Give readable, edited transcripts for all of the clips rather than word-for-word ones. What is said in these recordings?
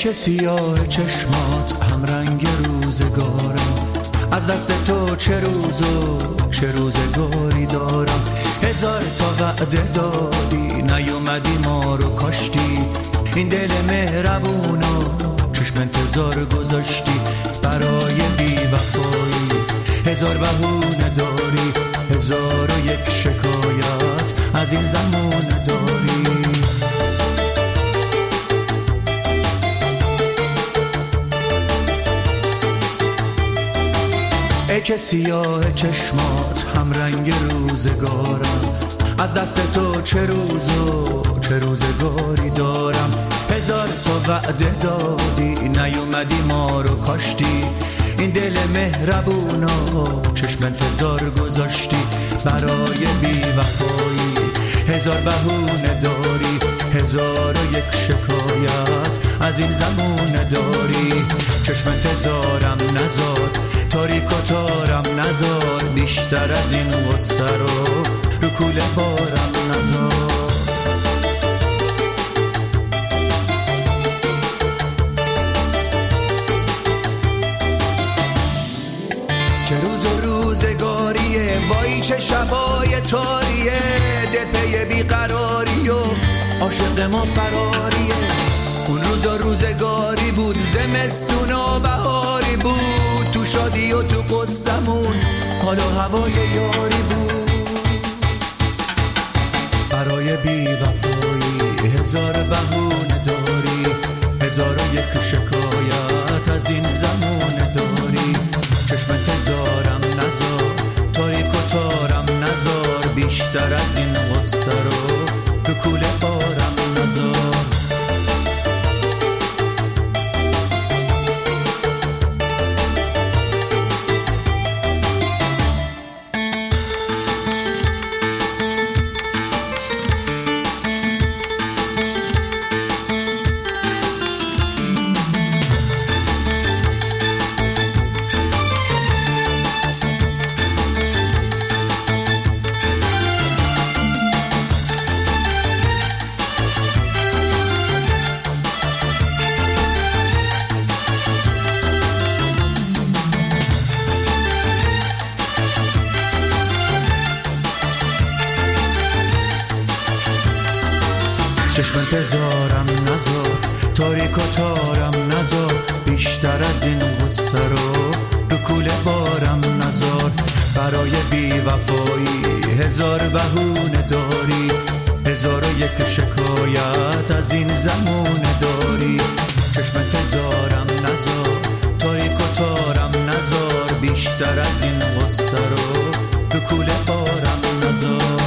که سیاه چشمات هم رنگ روزگارم، از دست تو چه روزگاری دارم. هزار تا وعده دادی نیومدی ما رو کاشتی، این دل مهربونو چشم انتظار گذاشتی برای بی‌وفایی. هزار بهونه داری، 1001 شکایت از این زمونه داری. ای که سیاه چشمات هم رنگ روزگارم، از دست تو چه روزگاری دارم. هزار تا وعده دادی نیومدی ما رو کاشتی، این دل مهربونو چشم انتظار گذاشتی برای بی‌وفایی. هزار بهونه داری، 1001 شکایت از این زمونه داری. چشم انتظارم نزار، تاریک و تارم نزار، بیشتر از این غصه رو کوله بارم نزار. چه روز و روزگاریه، وای چه شبای تاریه، دل پی بیقراری و عاشق ما فراریه. اون روز و روزگاری بود، زمستون و بهاری بود، تو شادی و تو قصدمون حال و هوای یاری بود. برای بی‌وفایی 1000 بهونه داری، 1001 شکایت از این زمونه داری. چشم انتظارم نزار، تاریک و تارم نزار، بیشتر از این غصه رو کوله بارم نزار. چشم انتظارم نزار، تاریک و تارم نزار، بیشتر از این غصه رو کوله بارم نزار. برای بی‌وفایی 1000 بهونه داری، 1001 شکایت از این زمونه داری. چشم انتظارم نزار، تاریک و تارم نزار، بیشتر از این غصه رو کوله بارم نزار.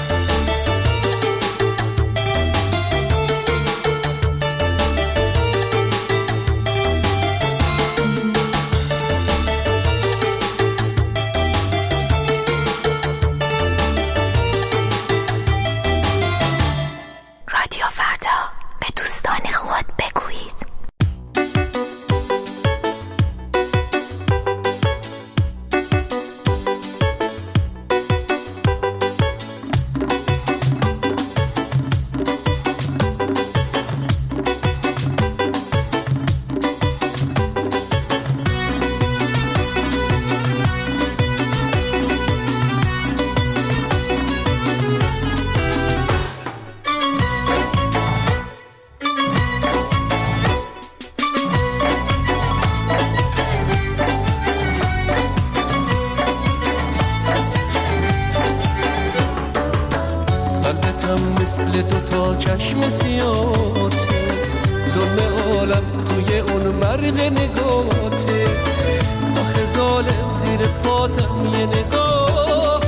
مثل دوتا چشم سیاته، ظلم عالم توی اون مرد نگاته. آخه ظالم زیر پاتم یه نگاه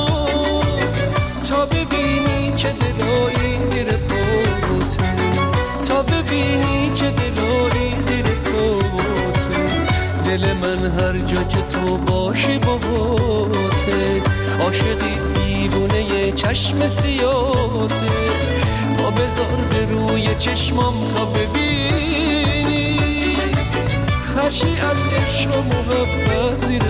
تا ببینی چه دلایی زیر پاته، تا ببینی چه دلایی زیر پاته. دل من هر جا که تو باشی باهاته، عاشقی دیوونه یه چشم سیاته. پا بذار به روی چشمام تا ببینی فرشی از عشق و محبت زیر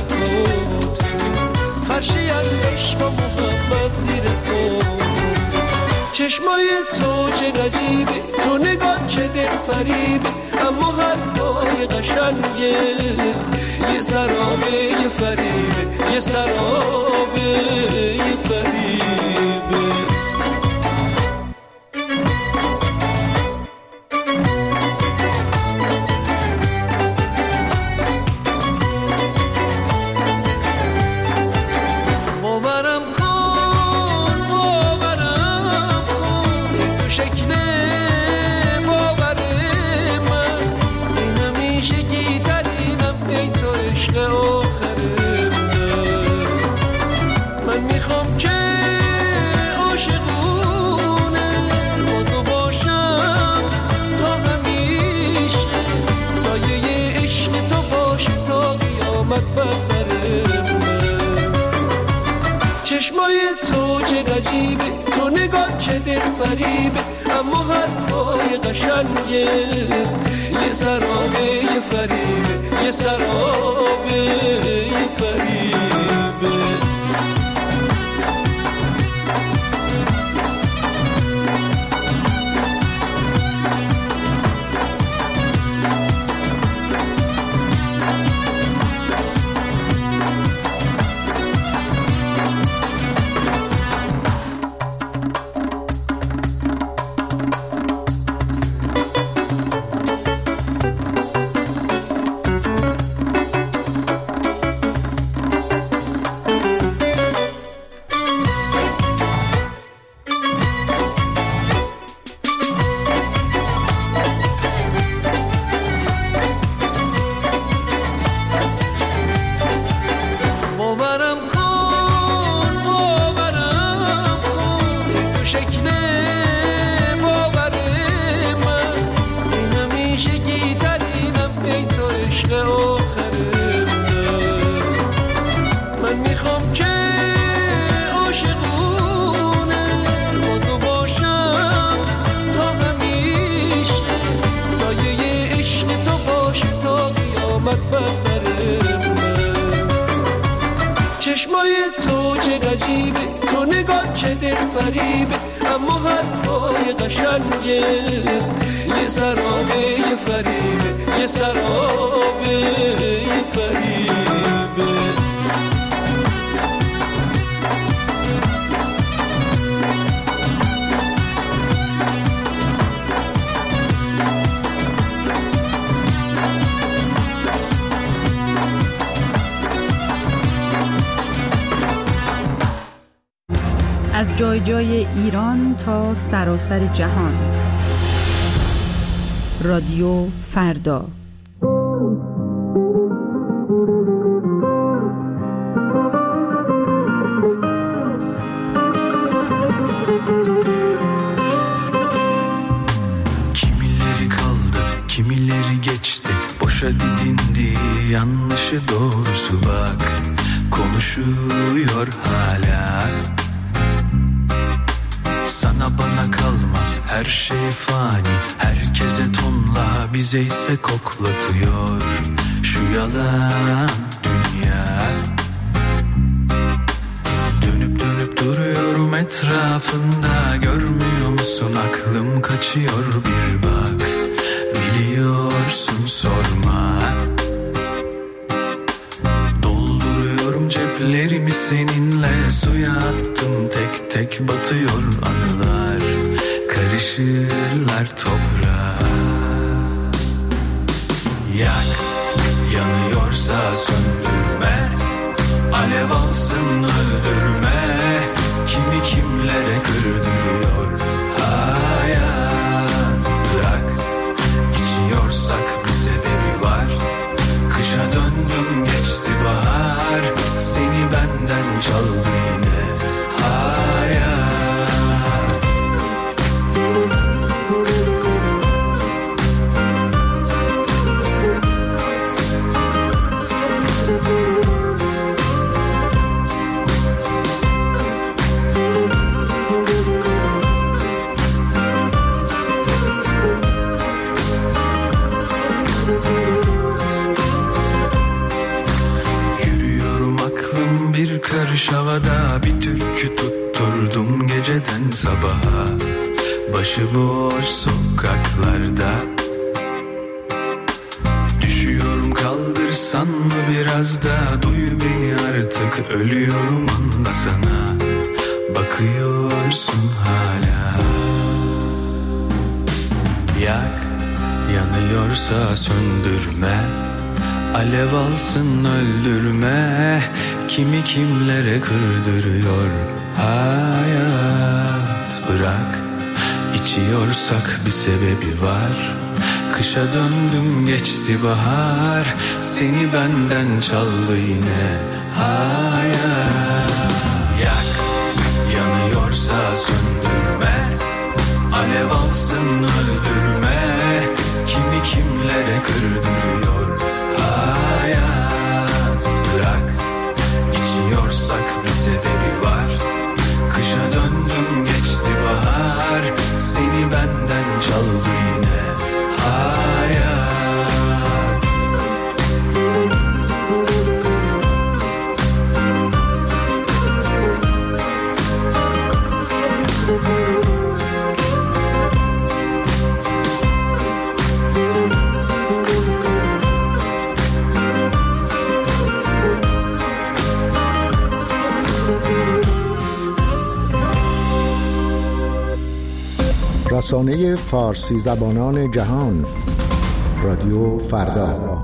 پاته، فرشی از عشق و محبت زیر پاته. چشمای تو چه غریبه، تو نگاه چه دل فریبه، اما حرفای قشنگه یه سرابه یه فریبه، یه سرابه یه فریبه. چشمای تو چه غریبه، تو نگاه چه دل فریبه، اما حرفای قشنگه یه سرابه یه فریبه، یه سرابه یه فریبه. چشمای تو چه غریبه، تو نگاه چه دل فریبه، اما حرفای قشنگه یه سرابه یه فریبه، یه سرابه یه فریبه. از جای جای ایران تا سراسر جهان. رادیو فردا. Kimileri kaldı, kimileri geçti. Boşa didindi, yanlışı doğrusu bak. Konuşuyor hala. Sana bana kalmaz her şey fani, herkese tonla bize ise koklatıyor şu yalan dünya. Dönüp dönüp duruyorum etrafında, görmüyor musun aklım kaçıyor bir bak. Biliyorsun sorma. Dolduruyorum ceplerimi seninle, suya attım tek tek batıyor anılar, karışırlar toprağa. Yak, yanıyorsa söndürme, alev alsın öldürme, kimi kimlere kırdırıyor hayat. Bırak, içiyorsak bir sebebi var, kışa döndüm geçti bahar, seni benden çaldı yine hayat. Yürüyorum aklım bir karış havada, bir türkü tuttu Oturdum geceden sabaha, başıboş sokaklarda. Düşüyorum, kaldırsan mı biraz da, duy beni artık, ölüyorum anlasana. Bakıyorsun hala. Yak, yanıyorsa söndürme, alev alsın öldürme. Kimi kimlere kırdırıyor hayat. Bırak, içiyorsak bir sebebi var. Kışa döndüm, geçti bahar, seni benden çaldı yine hayat. Yak, yanıyorsa söndürme, alev alsın öldürme. Kimi kimlere kırdırıyor hayat. Bırak, içiyorsak bir sebebi var. Kışa döndüm, geçti bahar, seni benden çaldı yine hayat. رسانه فارسی زبانان جهان، رادیو فردا.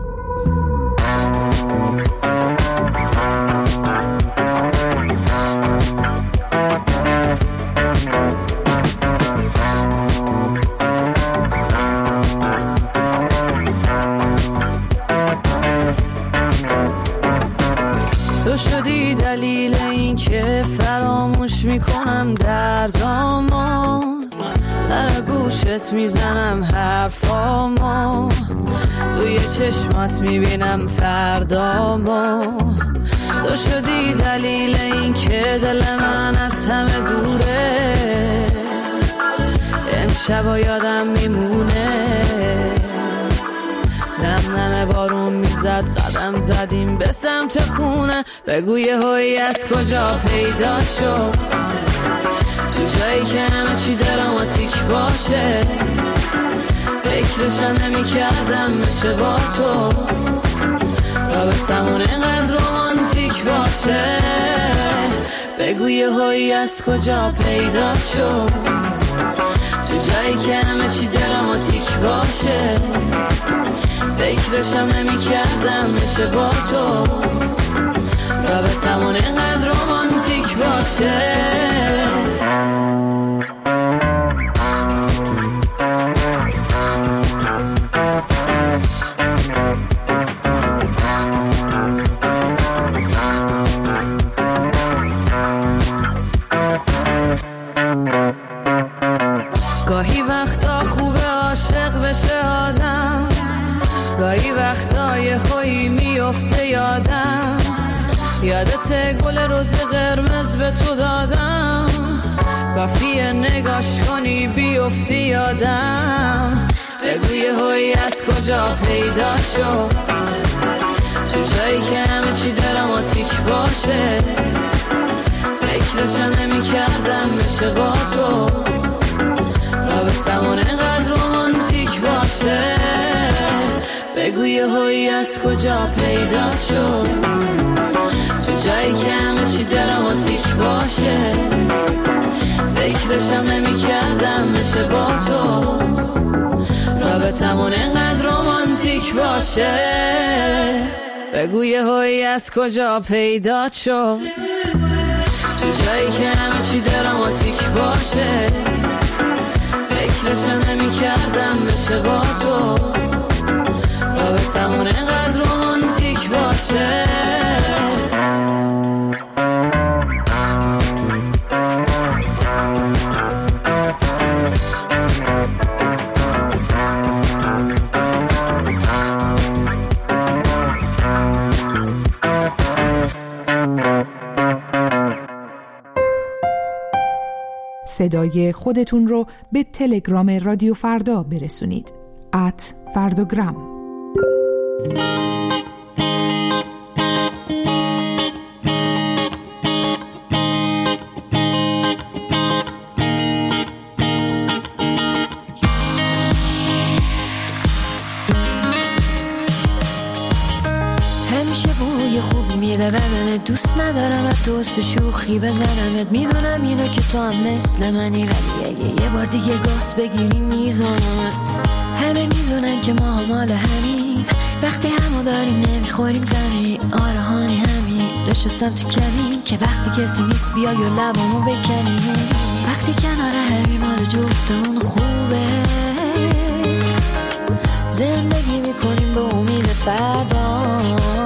تو شدی دلیل این که فراموش میکنم دردامو، در گوشت میزنم حرفامو، توی چشمات میبینم فردامو. تو شدی دلیل این که دل من از همه دوره، امشب یادم میمونه. نم نم بارون میزد، قدم زدیم به سمت خونه. بگو یهویی از کجا پیدا شد، تو جایی که همه چی دراماتیک باشه. فکرشم نمی کردم میشه با تو رابطمون اینقدر رومانتیک باشه. بگو یهویی از کجا پیدا شد، تو جایی که همه چی دراماتیک باشه. فکرشم نمی کردم میشه با تو رابطمون اینقدر رومانتیک باشه. گاهی وقتا خوبه عاشق بشه آدم، گاهی وقتا یه هایی میفته یادم. یادت گل روز قرمز به تو دادم، کافیه نگاش کنی بیفتی یادم. بگو یه هایی از کجا پیدا شد، تو جایی که همه چی دراماتیک باشه. فکرشم نمی کردم میشه با تو رابطمون اینقدر رومانتیک باشه. بگو یهویی از کجا پیدا شد، تو جایی که همه چی دراماتیک باشه. فکرشم نمی کردم میشه با تو رابطمون اینقدر رومانتیک باشه. بگو یهویی از کجا پیدا شد، تو جایی که همه چی دراماتیک باشه. فکرشم نمی کردم میشه با تو رابطمون اینقدر رومانتیک باشه. صدای خودتون رو به تلگرام رادیو فردا برسونید. @فرداگرام. میده بدنت. دوست ندارم از تو شوخی بزنمت. میدونم اینو که تو هم مثل منی، ولی اگه یه بار دیگه گاز بگیری میزنمت. همه میدونن که ما مال همین، وقتی همو داریم نمیخوریم زمین. آره هانی همین، نشستم تو کمین که وقتی کسی نیست بیای و لبامو بکنی. وقتی کنار همین مال جفتمون خوبه، زندگی میکنیم به امید فردا.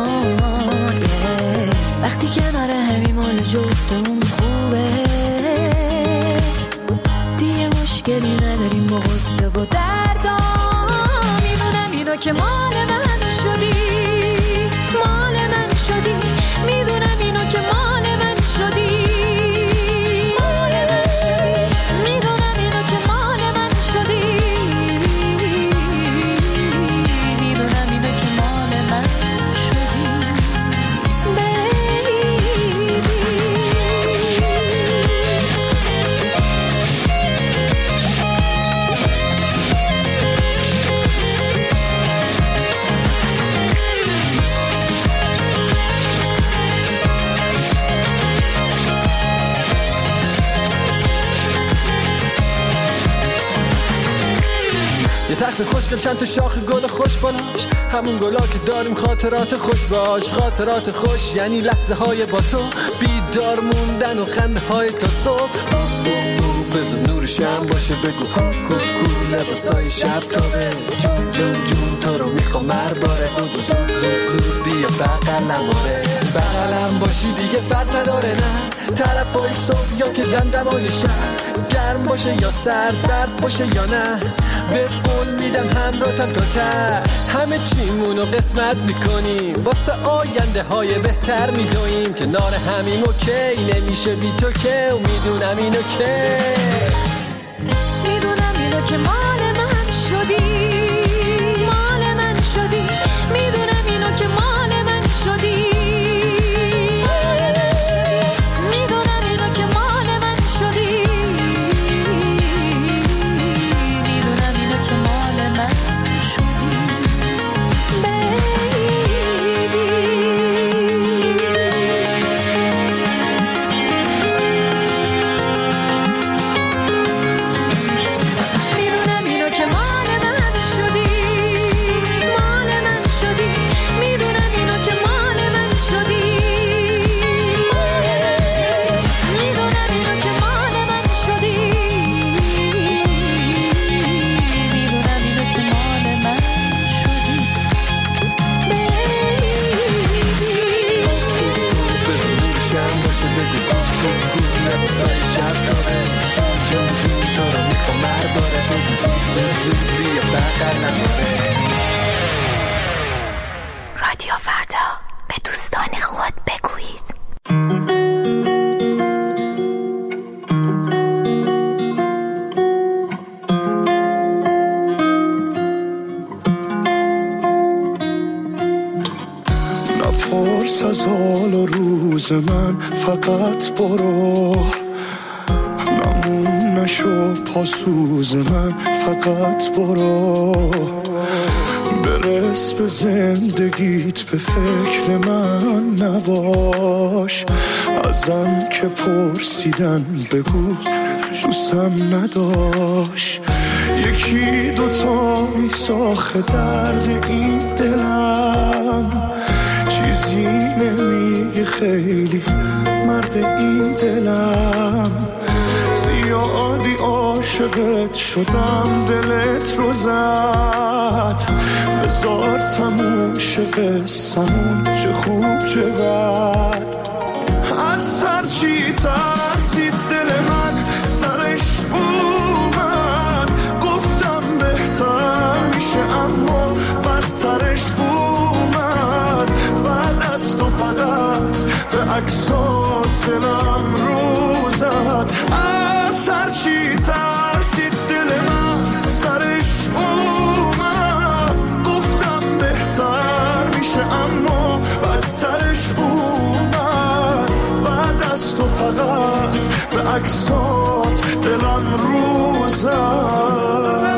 وقتی کنار همین مال جفتمون خوبه، دیگه مشکلی نداریم با غصه و دردا. میدونم اینو که مال من شدی، مال من شدی. میدونم اینو که مال من شدی، مال من شدی. میدونم اینو که مال من شدی، میدونم اینو که مال من شدی. یه تخت خوشگل چند تا شاخ گل خوش بالاش، همون گلا که داریم خاطرات خوش باش. خاطرات خوش یعنی لحظه های با تو، بیدار موندن و خنده های تا صبح. بزن نور شم باشه بگو ها کو لباسای شب تابه. جون جون جون تو رو میخوام مرباره. بگو زود زود زود بیا بغلم آره. بغلم باشی دیگه فرق نداره نه، طرفای صبح یا که دمدمای شب. گرم باشه یا سرد، برف باشه یا نه، بهت قول میدم همراهتم تا ته. همه چیمونو قسمت میکنیم، واسه آینده های بهتر میدویم. کنار همیم اوکی نمیشه بی تو که، و میدونم اینو که، میدونم اینو که مال من شدی، مال من شدی. میدونم اینو که مال من شدی، مال من شدی. میدونم اینو که مال من شدی، میدونم اینو که مال من شدی. رادیو فردا، به دوستان خود بگویید. نپرس از حال و روز من، فقط برو. نمون نشو پاسوز من، فقط برو. برس به زندگیت، به فکر من نباش. ازم که پرسیدن بگو دوستم نداشت. یکی دوتا میساخه درد این دلم، چیزی نمیگه خیلی مرد این دلم. زیادی عاشقت شدم، دلت رو زد. بذار تموم شه قصه‌مون، چه خوب چه بد. از سر چی ترسید دل من، سرش اومد. گفتم بهتر میشه اما بدترش اومد. بعد از تو فقط به عکسات دلم رو زد. از سر چی ترسید دل من، سرش اومد. گفتم بهتر میشه اما بدترش اومد. بعد از تو فقط به عکسات دلم رو زد.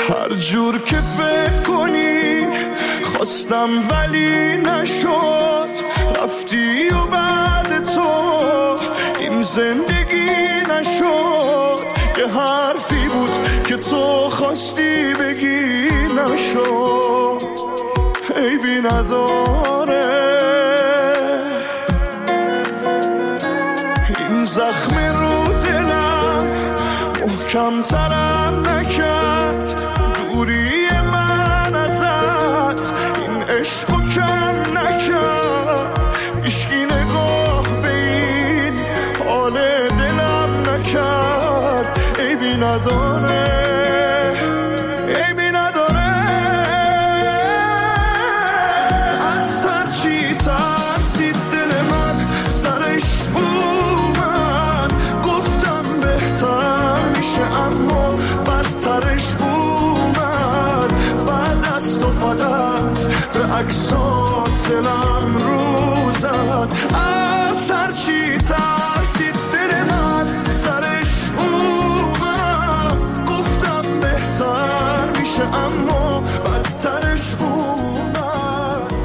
هر جور که فکر کنی خواستم ولی نشد، رفتی و بعد تو این زندگی نشد. یه حرفی بود که تو خواستی بگی نشد، عیبی نداره. این زخم رو دلم محکم ترم نکرد، دوری من ازت این عشقو کم نکرد. هیچکی نگاه به این حال دلم نکرد، عیبی نداره، عیبی نداره. از سر چی ترسید دل من سرش اومد، گفتم بهتر میشه اما بدترش اومد. بعد از تو فقط به عکسات دلم رو زد. از سر چی ترسید دل من سرش اومد، گفتم بهتر میشه اما بدترش اومد.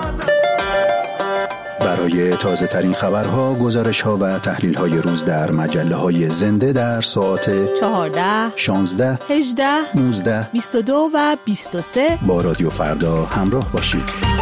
برای تازه ترین خبرها، گزارش ها و تحلیل های روز در مجله های زنده در ساعت 14، 16، 18، 19، 22 و 23 با رادیو فردا همراه باشید.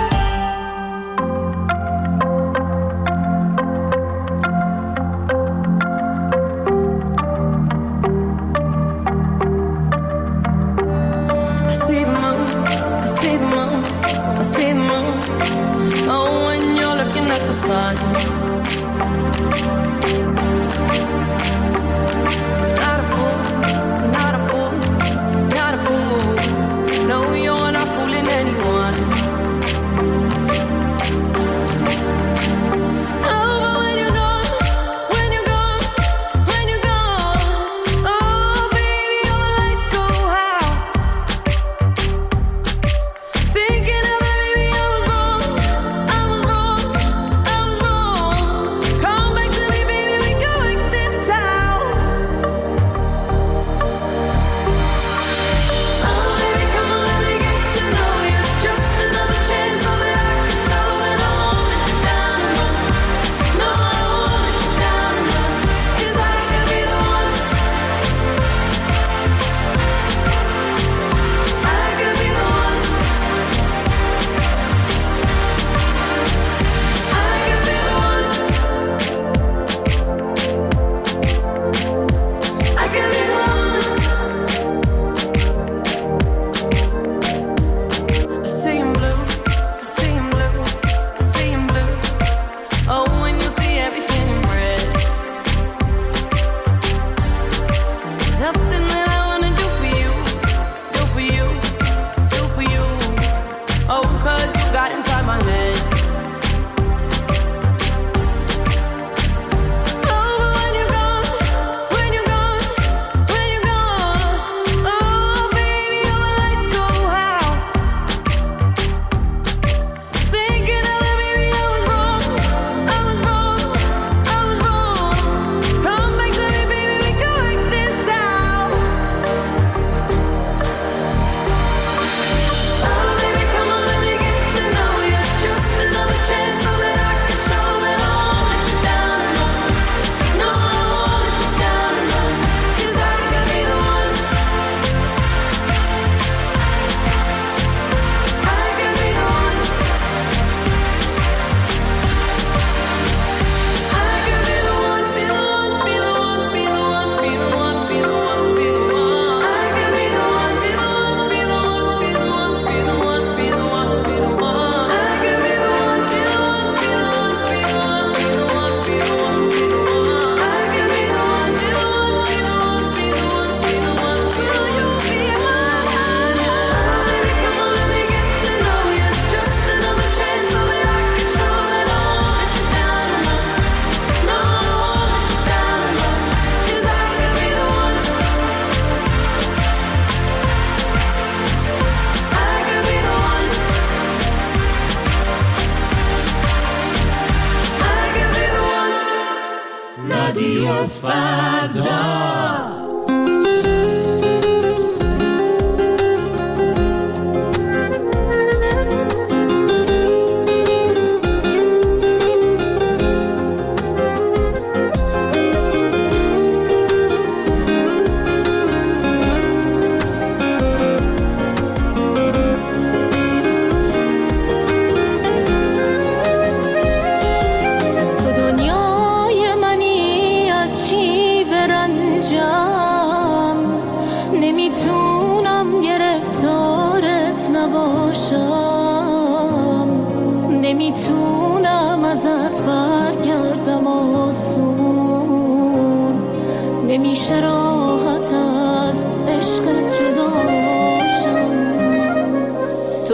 رادیو فردا.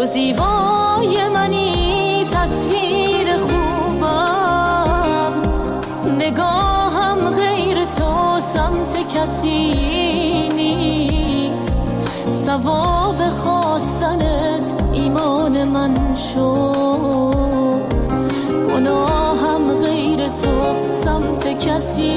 تو زیبای منی تصویر خوبم، نگاهم غیر تو سمت کسی نیست، ثواب خواستنت ایمان من شد، گناهم غیر تو سمت کسی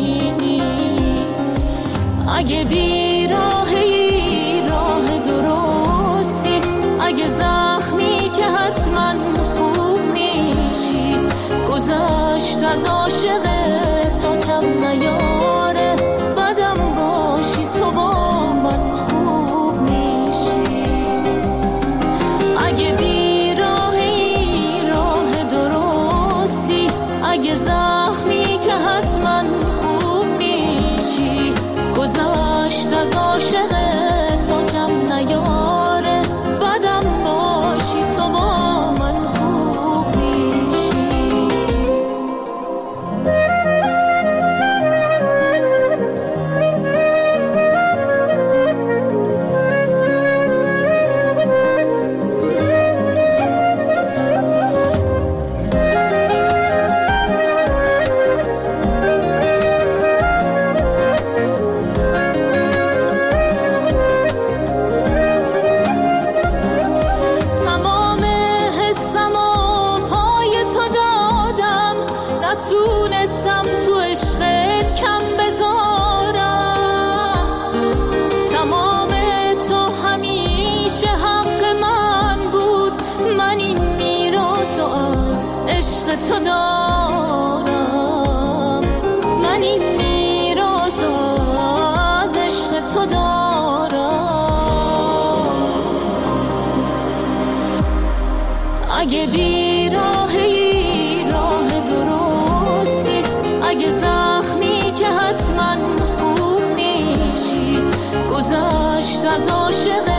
نیست. اگه بی راهی راه درستی، اگه زخمی که حتما خوب میشی، گذشت از عاشق تو کم نیاره، بدم باشی تو با من خوب میشی. اگه بی راهی راه درستی، اگه زخمی که حتما خوب میشی، گذشت از عاشق تو کم نیاره، بدم باشی تو با من خوب میشی. تمام حسمو پای تو دادم، نتونستم تو عشقت کم بذارم، تمام تو همیشه حق من بود، من این میراثو از عشق تو دارم، من این میراثو از عشق تو دارم. اگه بی راهی راه درستی، اگه زخمی که حتما خوب میشی، گذشت از عاشق